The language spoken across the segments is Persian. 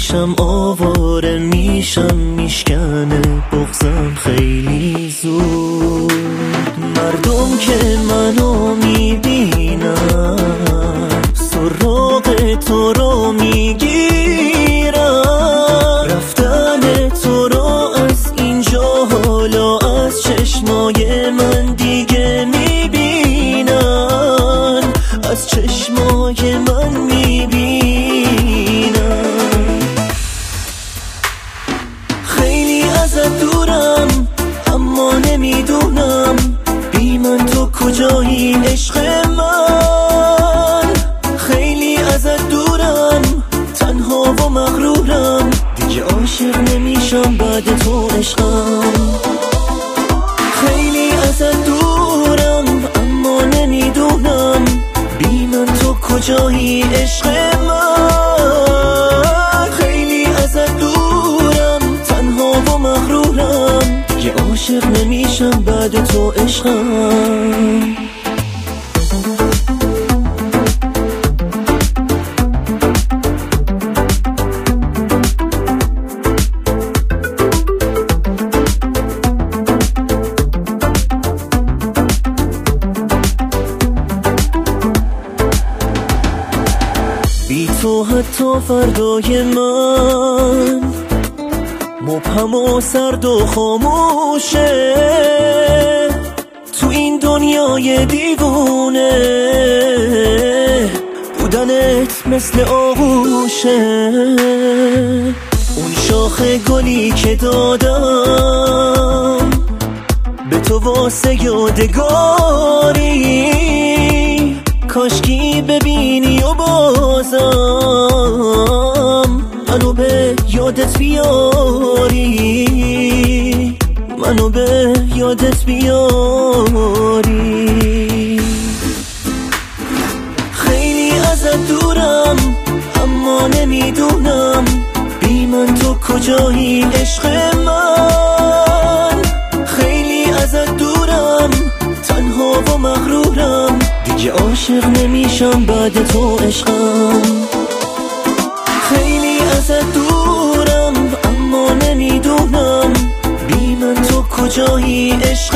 میشم آواره میشم میشکنه بغضم خیلی زود. مردم که منو میبینن سراغ تو رو میگیرن، رفتن تو رو از اینجا حالا از چشمای من دیگه میبینن، از چشمای من میبینن. خیلی ازت دورم اما نمیدونم بی من تو کجایی عشق من. خیلی ازت دورم تنها و مغرورم دیگه عاشق نمیشم بعد تو عشقم. خیلی ازت دورم اما نمیدونم بی من تو کجایی عشق من. خیلی ازت دورم تنها و مغرورم دیگه عاشق نمیشم بعد تو عشقم. بی تو حتی فردای من مبهم و سرد و خاموشه، تو این دنیای دیوونه بودنت مثل آغوشه. اون شاخ گلی که دادم به تو واسه یادگاری، کاشکی ببینی و بازم منو به یادت بیاری، منو به یادت بیاری. خیلی ازت دورم اما نمیدونم بی من تو کجایی عشق من. خیلی ازت دورم تنها و مغرورم دیگه عاشق نمیشم بعد تو عشقم. خیلی ازت دورم اما نمیدونم بی من تو کجایی عشق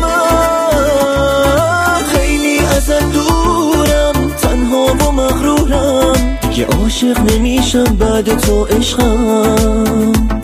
من. خیلی ازت دورم تنها و مغرورم دیگه عاشق نمیشم بعد تو عشقم.